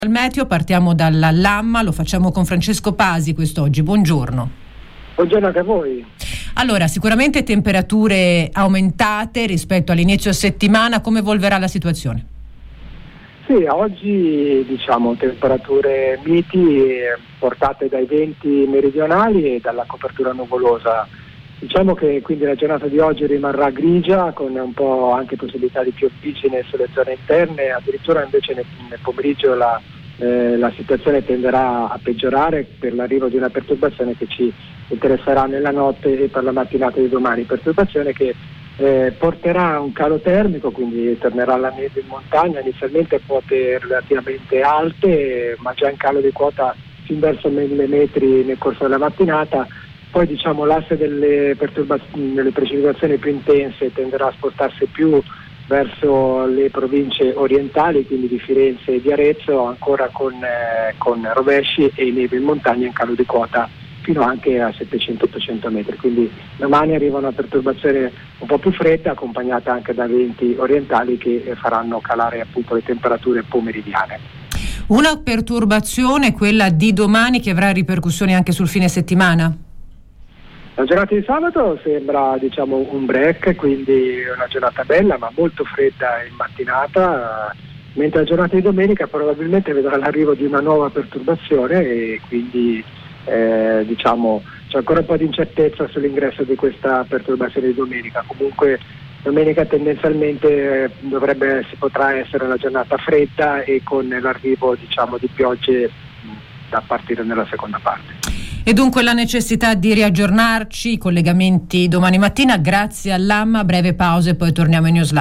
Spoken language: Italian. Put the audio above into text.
Al meteo partiamo dalla Lamma, lo facciamo con Francesco Pasi quest'oggi. Buongiorno. Buongiorno anche a voi. Allora, sicuramente temperature aumentate rispetto all'inizio settimana, come evolverà la situazione? Sì, oggi temperature miti portate dai venti meridionali e dalla copertura nuvolosa. Diciamo che quindi la giornata di oggi rimarrà grigia, con un po' anche possibilità di piovigine sulle zone interne, addirittura invece nel pomeriggio la situazione tenderà a peggiorare per l'arrivo di una perturbazione che ci interesserà nella notte e per la mattinata di domani, perturbazione che porterà un calo termico, quindi tornerà la neve in montagna, inizialmente quote relativamente alte, ma già in calo di quota fin verso 1000 metri nel corso della mattinata. Poi l'asse delle precipitazioni più intense tenderà a spostarsi più verso le province orientali, quindi di Firenze e di Arezzo, ancora con rovesci e neve in montagna in calo di quota fino anche a 700-800 metri. Quindi domani arriva una perturbazione un po' più fredda, accompagnata anche da venti orientali che faranno calare appunto le temperature pomeridiane. Una perturbazione, quella di domani, che avrà ripercussioni anche sul fine settimana? La giornata di sabato sembra un break, quindi una giornata bella ma molto fredda in mattinata, mentre la giornata di domenica probabilmente vedrà l'arrivo di una nuova perturbazione e quindi c'è ancora un po' di incertezza sull'ingresso di questa perturbazione di domenica. Comunque domenica tendenzialmente si potrà essere una giornata fredda e con l'arrivo di piogge da partire nella seconda parte. E dunque la necessità di riaggiornarci, i collegamenti domani mattina. Grazie all'Amma, breve pausa e poi torniamo in Newsline.